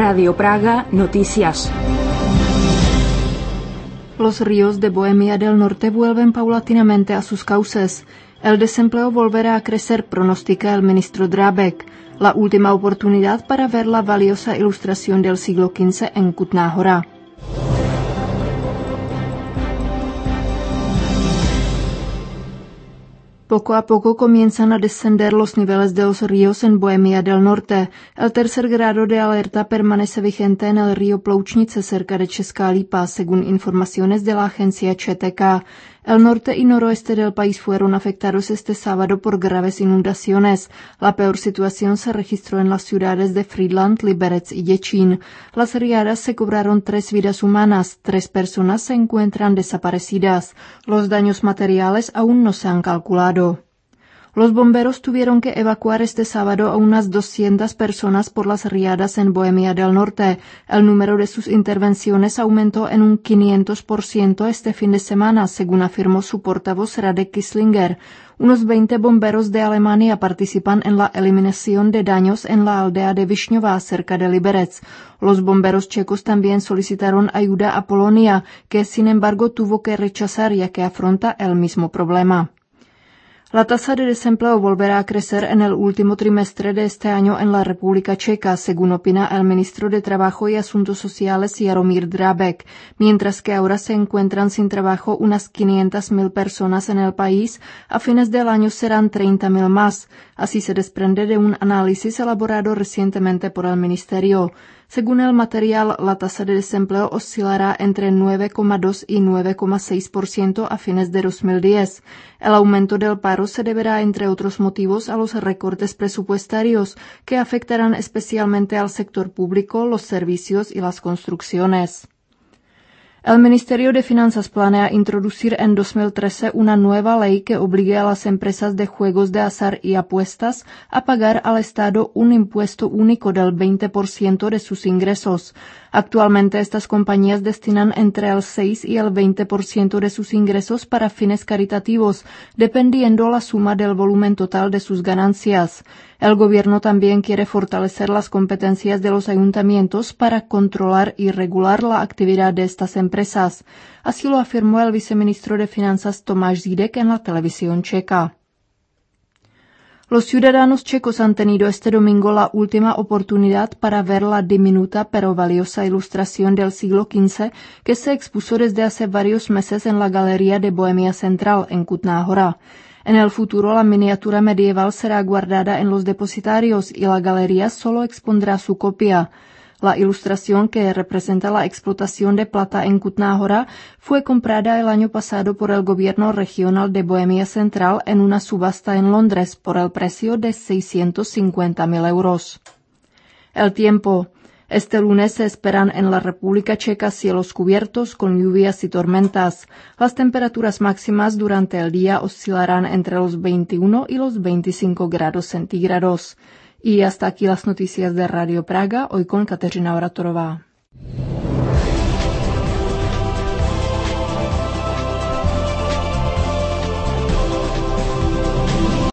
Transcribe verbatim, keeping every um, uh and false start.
Radio Praga Noticias. Los ríos de Bohemia del Norte vuelven paulatinamente a sus cauces. El desempleo volverá a crecer, pronostica el ministro Drábek. La última oportunidad para ver la valiosa ilustración del siglo quince en Kutná Hora. Poco a poco comienzan a descender los niveles de los ríos en Bohemia del Norte. El tercer grado de alerta permanece vigente en el río Ploučnice cerca de Česká Lípa, según informaciones de la agencia Č T K. El norte y noroeste del país fueron afectados este sábado por graves inundaciones. La peor situación se registró en las ciudades de Frýdlant, Liberec y Děčín. Las riadas se cobraron tres vidas humanas, tres personas se encuentran desaparecidas. Los daños materiales aún no se han calculado. Los bomberos tuvieron que evacuar este sábado a unas doscientas personas por las riadas en Bohemia del Norte. El número de sus intervenciones aumentó en un quinientos por ciento este fin de semana, según afirmó su portavoz Radek Kislinger. Unos veinte bomberos de Alemania participan en la eliminación de daños en la aldea de Višňová cerca de Liberec. Los bomberos checos también solicitaron ayuda a Polonia, que sin embargo tuvo que rechazar ya que afronta el mismo problema. La tasa de desempleo volverá a crecer en el último trimestre de este año en la República Checa, según opina el ministro de Trabajo y Asuntos Sociales Jaromír Drábek. Mientras que ahora se encuentran sin trabajo unas quinientas mil personas en el país, a fines del año serán treinta mil más. Así se desprende de un análisis elaborado recientemente por el ministerio. Según el material, la tasa de desempleo oscilará entre nueve coma dos y nueve coma seis por ciento a fines de dos mil diez. El aumento del paro se deberá, entre otros motivos, a los recortes presupuestarios, que afectarán especialmente al sector público, los servicios y las construcciones. El Ministerio de Finanzas planea introducir en dos mil trece una nueva ley que obligue a las empresas de juegos de azar y apuestas a pagar al Estado un impuesto único del veinte por ciento de sus ingresos. Actualmente estas compañías destinan entre el seis y el veinte por ciento de sus ingresos para fines caritativos, dependiendo la suma del volumen total de sus ganancias. El gobierno también quiere fortalecer las competencias de los ayuntamientos para controlar y regular la actividad de estas empresas. Así lo afirmó el viceministro de Finanzas Tomáš Zídek en la televisión checa. Los ciudadanos checos han tenido este domingo la última oportunidad para ver la diminuta pero valiosa ilustración del siglo quince que se expuso desde hace varios meses en la Galería de Bohemia Central en Kutná Hora. En el futuro la miniatura medieval será guardada en los depositarios y la galería solo expondrá su copia. La ilustración, que representa la explotación de plata en Kutná Hora, fue comprada el año pasado por el gobierno regional de Bohemia Central en una subasta en Londres por el precio de seiscientos cincuenta mil euros. El tiempo. Este lunes se esperan en la República Checa cielos cubiertos con lluvias y tormentas. Las temperaturas máximas durante el día oscilarán entre los veintiuno y los veinticinco grados centígrados. Y hasta aquí las noticias de Radio Praga, hoy con Kateřina Oratorová.